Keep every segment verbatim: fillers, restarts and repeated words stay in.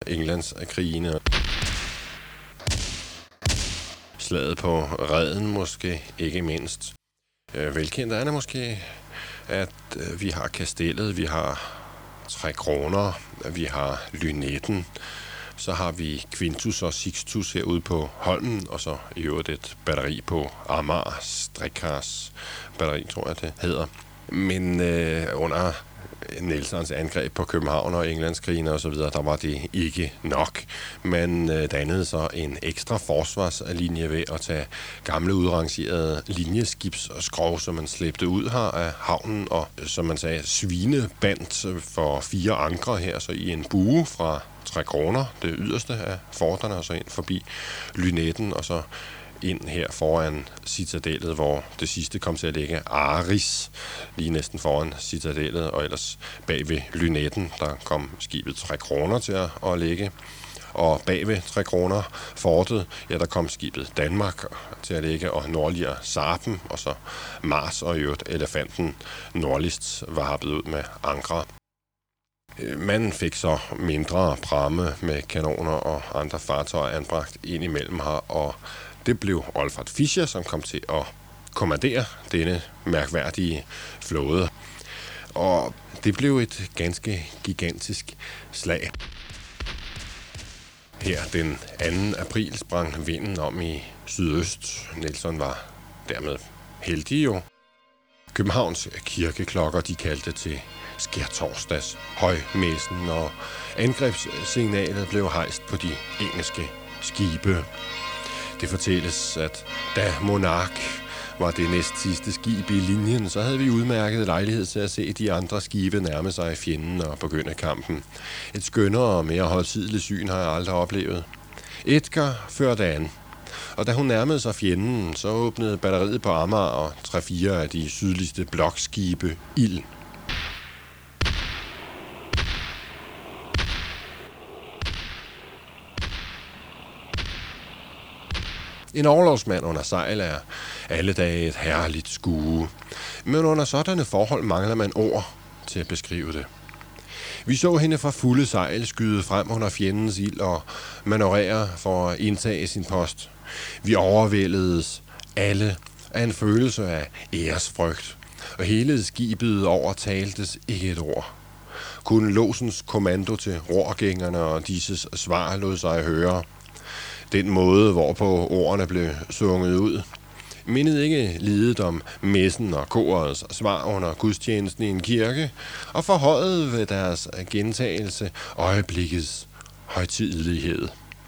Englandskrigene. Slaget på Reden måske ikke mindst. Velkendt er det måske, at vi har Kastellet, vi har Tre Kroner, vi har Lynetten, så har vi Quintus og Sixtus herude på Holmen, og så i øvrigt et batteri på Amager, Strikkars batteri, tror jeg det hedder. Men øh, under Nelsons angreb på København og Englandskrigene og så videre, der var det ikke nok. Man øh, dannede så en ekstra forsvarslinje ved at tage gamle udrangerede linjeskibsskrog, som man slæbte ud her af havnen, og som man sagde, svinebandt for fire ankre her, så i en bue fra Tre Kroner, det yderste af forterne, og så ind forbi Lynetten, og så ind her foran citadellet, hvor det sidste kom til at ligge Aris, lige næsten foran citadellet, og ellers bag ved Lynetten, der kom skibet Tre Kroner til at, at ligge. Og bag ved Tre Kroner fortet, ja, der kom skibet Danmark til at ligge, og nordligere Sarpen, og så Mars og i øvrigt Elefanten nordligst var happet ud med ankre. Man fik så mindre pramme med kanoner og andre fartøjer anbragt ind imellem her, og det blev Olfert Fischer, som kom til at kommandere denne mærkværdige flåde. Og det blev et ganske gigantisk slag. Her den anden april sprang vinden om i sydøst. Nelson var dermed heldig jo. Københavns kirkeklokker, de kaldte til skærtorsdags højmessen, og angrebssignalet blev hejst på de engelske skibe. Det fortælles, at da Monark var det næst sidste skib i linjen, så havde vi udmærket lejlighed til at se de andre skibe nærme sig fjenden og begynde kampen. Et skønnere og mere højtideligt syn har jeg aldrig oplevet. Edgar førte an, og da hun nærmede sig fjenden, så åbnede batteriet på Amager og tre-fire af de sydligste blokskibe ild. En orlogsmand under sejl er alle dage et herligt skue, men under sådanne forhold mangler man ord til at beskrive det. Vi så hende fra fulde sejl skyde frem under fjendens ild og manøvrere for at indtage sin post. Vi overvældedes alle af en følelse af æresfrygt, og hele skibet over taltes ikke et ord. Kun lodsens kommando til rorgængerne og disses svar lod sig høre. Den måde, hvorpå ordene blev sunget ud, mindede ikke lidet om messen og korets svar under gudstjenesten i en kirke, og forhøjede ved deres gentagelse øjeblikkets højtidelighed.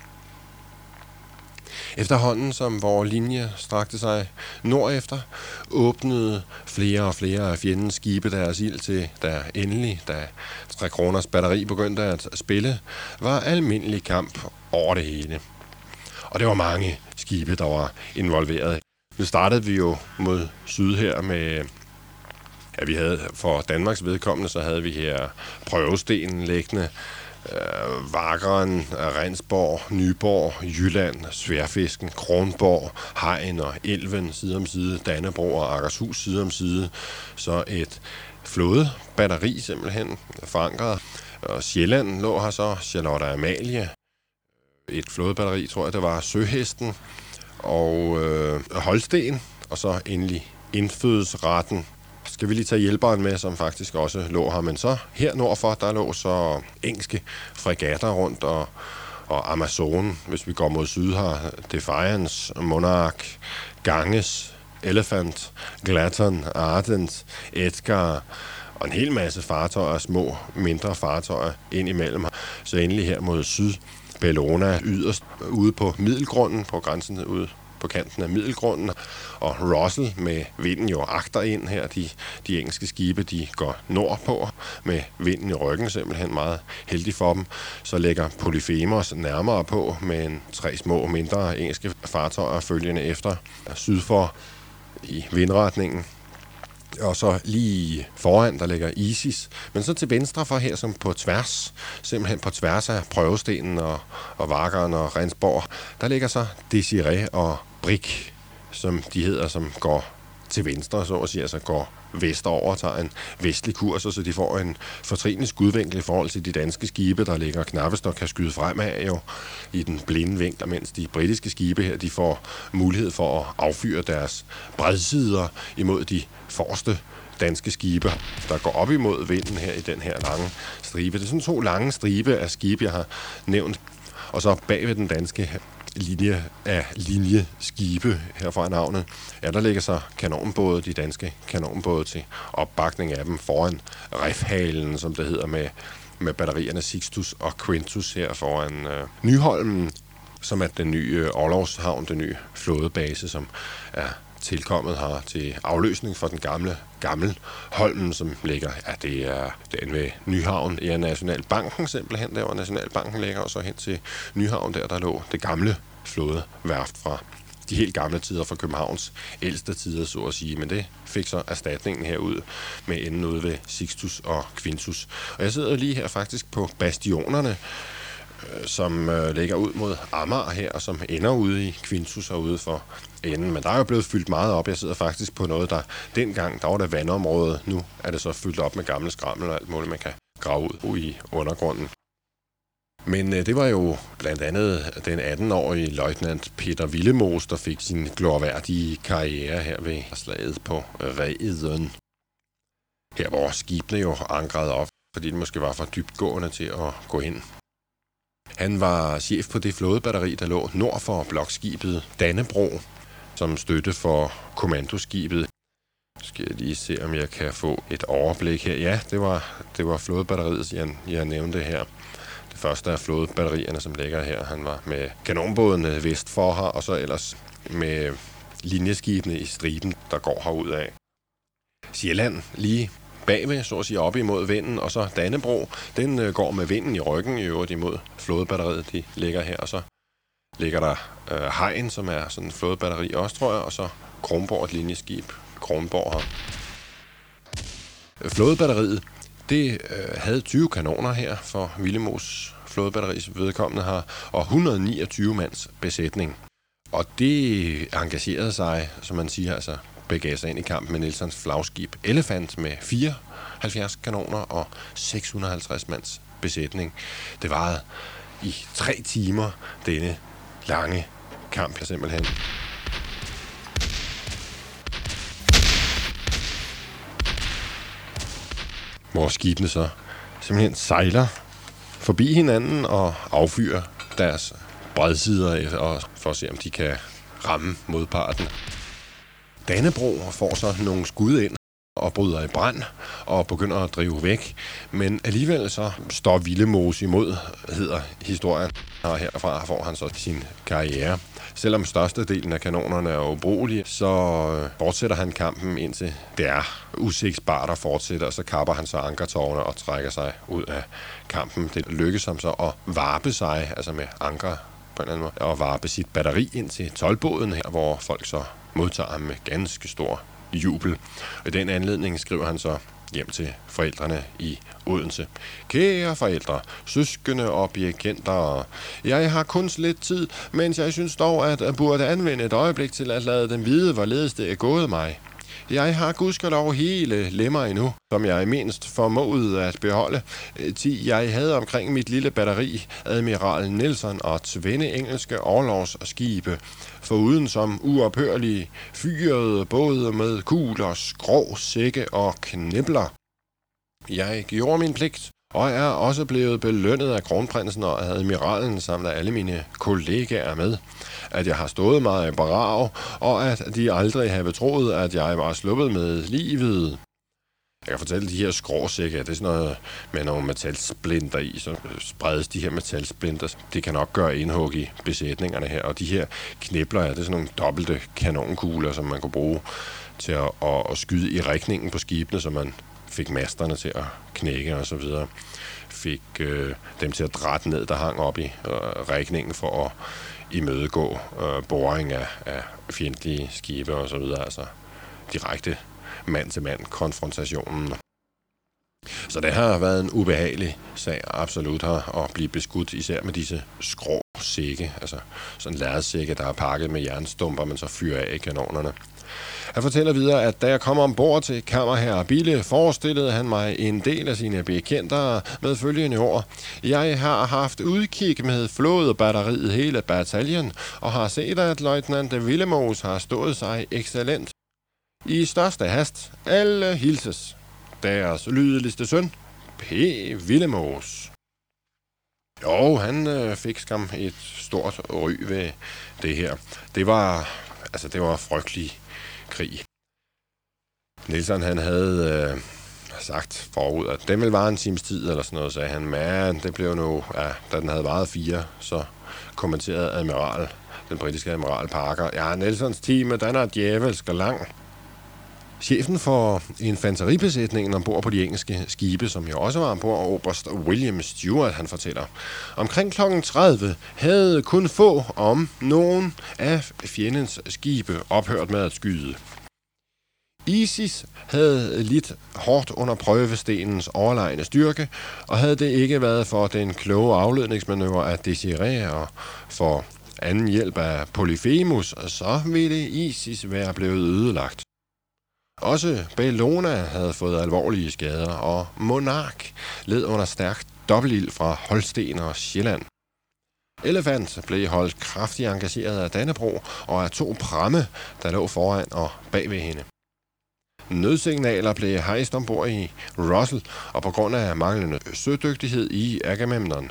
Efterhånden som vores linje strakte sig nordefter, åbnede flere og flere af fjendens skibe deres ild til, der endelig, da Tre Kroners batteri begyndte at spille, var almindelig kamp over det hele. Og det var mange skibe, der var involveret. Nu startede vi jo mod syd her med, ja, vi havde for Danmarks vedkommende, så havde vi her Prøvestenen liggende, øh, Vakeren, Rendsborg, Nyborg, Jylland, Sværfisken, Kronborg, Hegn og Elven side om side, Dannebrog og Akershus side om side. Så et flådebatteri simpelthen forankret. Og Sjælland lå her så, Charlotte Amalie. Et flådebatteri, tror jeg, det var Søhesten og øh, Holsten, og så endelig Indfødsretten. Skal vi lige tage hjælperen med, som faktisk også lå her, men så her nordfor, der lå så engelske fregatter rundt, og, og Amazon, hvis vi går mod syd her, Defiance, Monarch, Ganges, Elephant, Glatton, Ardent, Edgar, og en hel masse fartøjer, små, mindre fartøjer ind imellem. Så endelig her mod syd, Bellona yderst ude på Middelgrunden, på grænsen ude på kanten af Middelgrunden, og Russell med vinden jo agter ind her. De, de engelske skibe, de går nordpå med vinden i ryggen, simpelthen meget heldig for dem. Så lægger Polyphemus nærmere på med en tre små mindre engelske fartøjer følgende efter syd for i vindretningen. Og så lige foran, der ligger Isis. Men så til venstre for her, som på tværs, simpelthen på tværs af Prøvestenen og, og Vakeren og Rendsborg, der ligger så Desiree og Brik, som de hedder, som går til venstre, så at sige, altså går vestover og tager en vestlig kurs, så de får en fortrinlig skudvinkel i forhold til de danske skibe, der ligger knappest og kan skyde fremad jo i den blinde vinkel, mens de britiske skibe her, de får mulighed for at affyre deres bredsider imod de forreste danske skibe, der går op imod vinden her i den her lange stribe. Det er sådan to lange stribe af skibe, jeg har nævnt, og så bag ved den danske linje af linjeskibe her fra navnet, ja, der ligger så kanonbåde, de danske kanonbåde til opbakning af dem foran Refhalen, som det hedder, med, med batterierne Sixtus og Quintus her foran øh, Nyholmen, som er den nye orlogshavn, den nye flådebase, som er tilkommet her til afløsning for den gamle gammel Holmen, som ligger, ja, det er den ved Nyhavn i Nationalbanken simpelthen, der hvor Nationalbanken ligger, og så hen til Nyhavn, der der lå det gamle flådeværft fra de helt gamle tider, fra Københavns ældste tider, så at sige, men det fik så erstatningen herud med enden ude ved Sixtus og Quintus. Og jeg sidder lige her faktisk på bastionerne, som øh, ligger ud mod Amager her, og som ender ude i Quintus og ude for enden. Men der er jo blevet fyldt meget op. Jeg sidder faktisk på noget, der dengang, der var der vandområde. Nu er det så fyldt op med gamle skrammel og alt muligt, man kan grave ud i undergrunden. Men øh, det var jo blandt andet den atten-årige løjtnant Peter Willemoes, der fik sin glorværdige karriere her ved slaget på Reden. Her hvor skibene jo ankrede op, fordi det måske var for dybtgående til at gå ind. Han var chef på det flådebatteri, der lå nord for blokskibet Dannebro, som støtte for kommandoskibet. Skal jeg lige se, om jeg kan få et overblik her. Ja, det var, det var flådebatteriet, jeg, jeg nævnte her. Det første af flådebatterierne, som ligger her. Han var med kanonbådene vest for her, og så ellers med linjeskibene i striben, der går herud af. Sjælland lige bagved, så at sige, op imod vinden, og så Dannebro, den øh, går med vinden i ryggen i øvrigt imod flådebatteriet, de ligger her, og så ligger der øh, Hegn, som er sådan en flådebatteri også, tror jeg, og så Kronborg, et linjeskib, Kronborg her. Flådebatteriet, det øh, havde tyve kanoner her for Willemoes flådebatteris vedkommende her, og et hundrede og niogtyve mands besætning. Og det engagerede sig, som man siger, altså begav sig ind i kampen med Nelsons flagskib Elefant med fireoghalvfjerds kanoner og seks hundrede og halvtreds mands besætning. Det varede i tre timer, denne lange kamp simpelthen. Hvor skibene så simpelthen sejler forbi hinanden og affyrer deres bredsider og for at se, om de kan ramme modparten. Dannebro får så nogle skud ind og bryder i brand og begynder at drive væk, men alligevel så står Willemoes imod, hedder historien, og herfra får han så sin karriere. Selvom størstedelen af kanonerne er ubrugelige, så fortsætter han kampen indtil det er udsigtsbart at fortsætte, og så kapper han så ankertårne og trækker sig ud af kampen. Det lykkes ham så at varpe sig, altså med anker på en eller anden måde, og varpe sit batteri ind til toldbåden her, hvor folk så modtager ham med ganske stor jubel. Og i den anledning skriver han så hjem til forældrene i Odense. Kære forældre, søskende og bekendtere, jeg har kun lidt tid, mens jeg synes dog, at jeg burde anvende et øjeblik til at lade dem vide, hvorledes det er gået mig. Jeg har gudskelov hele lemmer endnu, som jeg mindst formåede at beholde, til jeg havde omkring mit lille batteri admiral Nelson og tvende engelske orlogsskibe, foruden som uophørlige fyrede både med kugler, skrå, sække og knibler. Jeg gjorde min pligt, og er også blevet belønnet af kronprinsen og admiralen samt af alle mine kollegaer med, at jeg har stået mig i brag, og at de aldrig havde troet, at jeg var sluppet med livet. Jeg kan fortælle, at de her skråsække, det er sådan noget med nogle metalsplinter i, så spredes de her metalsplinter. Det kan nok gøre indhug i besætningerne her, og de her knibler, ja, det er sådan nogle dobbelte kanonkugler, som man kunne bruge til at, at, at skyde i rigningen på skibene, så man fik masterne til at knække og så videre. Fik øh, dem til at drætte ned, der hang op i øh, rigningen for at imødegå øh, boring af, af fjendtlige skibe og så videre. Altså direkte mand-til-mand konfrontationen. Så det har været en ubehagelig sag, absolut, her, at blive beskudt, især med disse skrå sække, altså sådan lærredsække, der er pakket med jernstumper, man så fyrer af i kanonerne. Han fortæller videre, at da jeg kom ombord til kammerherre Bille, forestillede han mig en del af sine bekendter med følgende ord. Jeg har haft udkig med flådebatteriet hele bataljen, og har set, at løjtnant Villemos har stået sig excellent. I største hast, alle hilses. Deres lydeligste søn, P. Villemos. Jo, han øh, fik skam et stort ry ved det her. Det var, altså det var frygtelig krig. Nielsen, han havde øh, sagt forud, at den ville vare en times tid, eller sådan noget, sagde han. Men det blev nu, ja, da den havde varet fire, så kommenterede admiral, den britiske admiral Parker, ja, Nelsons time, den er djævelsk og lang. Chefen for infanteribesætningen ombord på de engelske skibe, som jo også var ombord, oberst William Stewart, han fortæller. Omkring klokken tredive havde kun få om nogen af fjendens skibe ophørt med at skyde. ISIS havde lidt hårdt under prøvestenens overlegne styrke, og havde det ikke været for den kloge afledningsmanøvre af Desiree og for anden hjælp af Polyphemus, så ville ISIS være blevet ødelagt. Også Bellona havde fået alvorlige skader, og Monark led under stærkt dobbeltild fra Holsten og Sjælland. Elefant blev holdt kraftigt engageret af Dannebrog og af to pramme, der lå foran og bagved hende. Nødsignaler blev hejst ombord i Russell, og på grund af manglende sødygtighed i Agamemnon.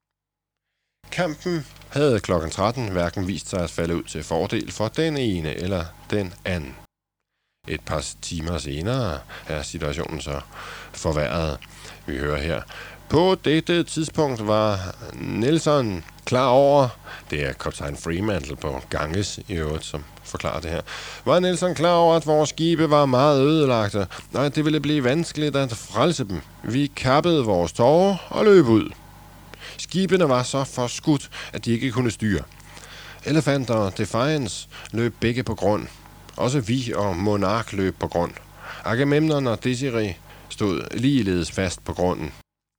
Kampen havde klokken tretten hverken vist sig at falde ud til fordel for den ene eller den anden. Et par timer senere er situationen så forværret. Vi hører her. På dette tidspunkt var Nelson klar over, det er kaptajn Fremantle på Ganges i øvrigt, som forklarer det her, var Nelson klar over, at vores skibe var meget ødelagte, og at det ville blive vanskeligt at frelse dem. Vi kappede vores tårer og løb ud. Skibene var så forskudt, at de ikke kunne styre. Elephant og Defiance løb begge på grund. Også vi og Monark løb på grund. Agamemnon og Desiree stod ligeledes fast på grunden.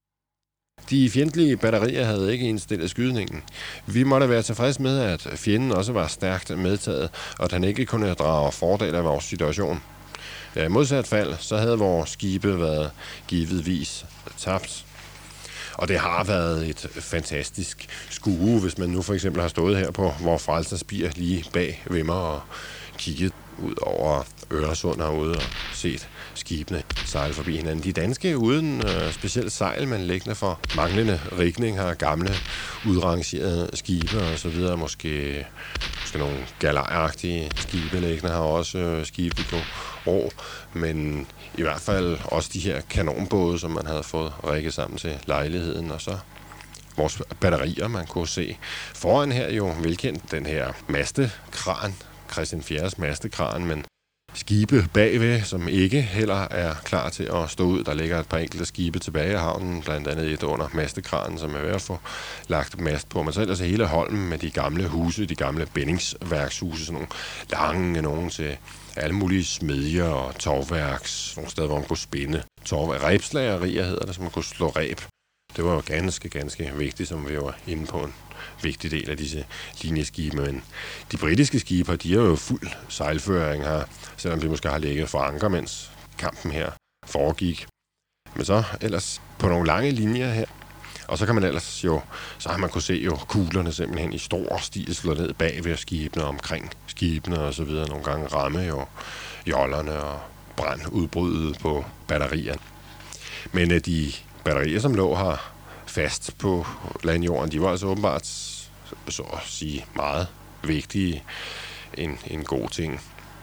De fjendtlige batterier havde ikke indstillet skydningen. Vi måtte være tilfreds med, at fjenden også var stærkt medtaget, og at han ikke kunne drage fordel af vores situation. Ja, i modsat fald, så havde vores skibe været givetvis tabt. Og det har været et fantastisk skue, hvis man nu for eksempel har stået her på Vor Frelsers Spir lige bag ved mig og kigget ud over Øresund herude og set skibene sejle forbi hinanden. De danske uden øh, specielt sejl, men liggende for manglende rigning, har gamle udrangerede skibe og så videre. Måske, måske nogle galeragtige skibe liggende har også øh, skibe på ro, men i hvert fald også de her kanonbåde, som man havde fået rigget sammen til lejligheden, og så vores batterier, man kunne se. Foran her jo velkendt den her mastekran, Christian fjerdes mastekran, men skibe bagved, som ikke heller er klar til at stå ud. Der ligger et par enkelte skibe tilbage i havnen, blandt andet et under mastekranen, som er ved at få lagt mast på. Men så ellers hele Holmen med de gamle huse, de gamle bindingsværkshuse, sådan nogle lange nogen til alle mulige smedjer og torvværks, nogle steder, hvor man kunne spinde. Torv- rebslagerier hedder det, som man kunne slå reb. Det var jo ganske, ganske vigtigt, som vi var inde på en vigtig del af disse linjeskibe. Men de britiske skibe, de er jo fuld sejlføring her, selvom de måske har ligget for anker, mens kampen her foregik. Men så ellers på nogle lange linjer her, og så kan man ellers jo, så har man kunne se jo kuglerne simpelthen i stor stil slå ned bag ved skibene, omkring skibene og så videre. Nogle gange ramme jo jollerne og brand udbrydet på batterierne. Men de batterier, som lå her fast på landjorden, de var altså åbenbart, så at sige, meget vigtige. En, en god ting.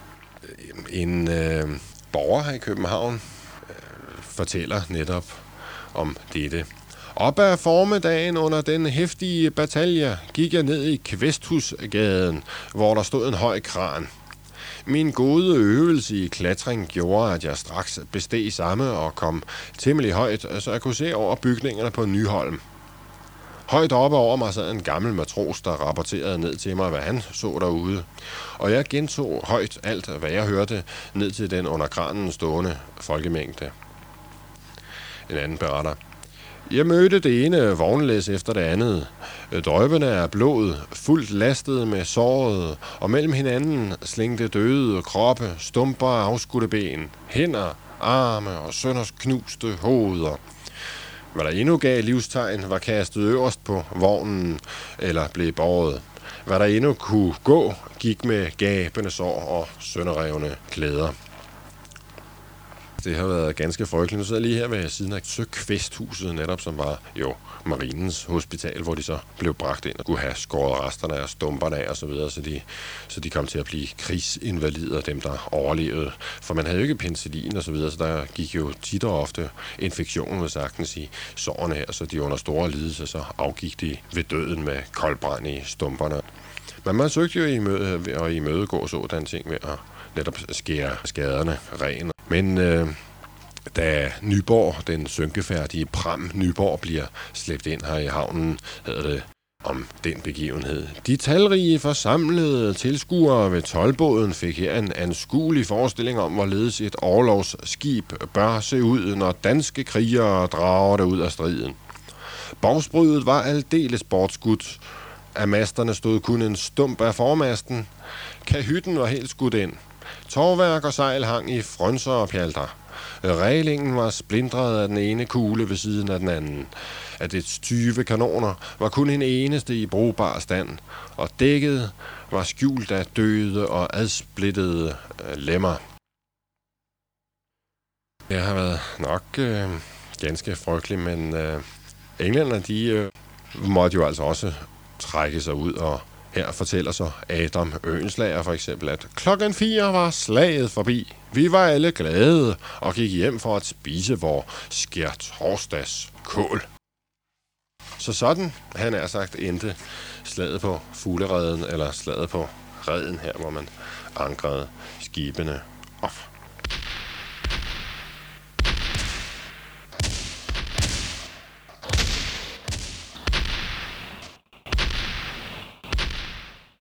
En øh, borger her i København øh, fortæller netop om dette. Op ad formiddagen under den heftige batalje gik jeg ned i Kvæsthusgaden, hvor der stod en høj kran. Min gode øvelse i klatring gjorde, at jeg straks besteg samme og kom temmelig højt, så jeg kunne se over bygningerne på Nyholm. Højt oppe over mig sad en gammel matros, der rapporterede ned til mig, hvad han så derude. Og jeg gentog højt alt, hvad jeg hørte, ned til den under kranen stående folkemængde. En anden beretter. Jeg mødte det ene vognlæs efter det andet. Drøbene er blod, fuldt lastet med såret, og mellem hinanden slængte døde kroppe, stumper af afskudte ben, hænder, arme og sønders knuste hoveder. Hvad der endnu gav livstegn, var kastet øverst på vognen eller blev båret. Hvad der endnu kunne gå, gik med gabende sår og sønderrevne klæder. Det har været ganske frygteligt. Nu sidder jeg lige her ved siden af Søkvæsthuset, netop som var jo Marinens Hospital, hvor de så blev bragt ind og kunne have skåret resterne af stumperne af og så videre, så de, så de kom til at blive krigsinvalider, dem der overlevede. For man havde jo ikke penicillin og så videre, så der gik jo tit og ofte infektionen, vil sagtens, i sårene her, så de under store lidelser, så afgik de ved døden med koldbrand i stumperne. Men man søgte jo i møde, og i imødegå sådan ting ved at netop skære skaderne ren. Men øh, da Nyborg, den synkefærdige pram Nyborg, bliver slæbt ind her i havnen, hedder det om den begivenhed. De talrige forsamlede tilskuere ved toldbåden fik her en anskuelig forestilling om, hvorledes et orlogsskib bør se ud, når danske krigere drager det ud af striden. Bogsbrydet var aldeles bortskudt. Af masterne stod kun en stump af formasten. Kahytten var helt skudt ind. Torværk og sejl hang i frønser og pjalter. Reglingen var splintret af den ene kugle ved siden af den anden. Af dets tyve kanoner var kun en eneste i brugbar stand, og dækket var skjult af døde og adsplittede lemmer. Det har været nok øh, ganske frygteligt, men øh, englænderne, de øh, måtte jo altså også trække sig ud, og her fortæller så Adam Oehlenschläger for eksempel, at klokken fire var slaget forbi. Vi var alle glade og gik hjem for at spise vor skærtorsdags kål. Så sådan, han er sagt, endte slaget på Fuglereden, eller slaget på Reden her, hvor man ankrede skibene op.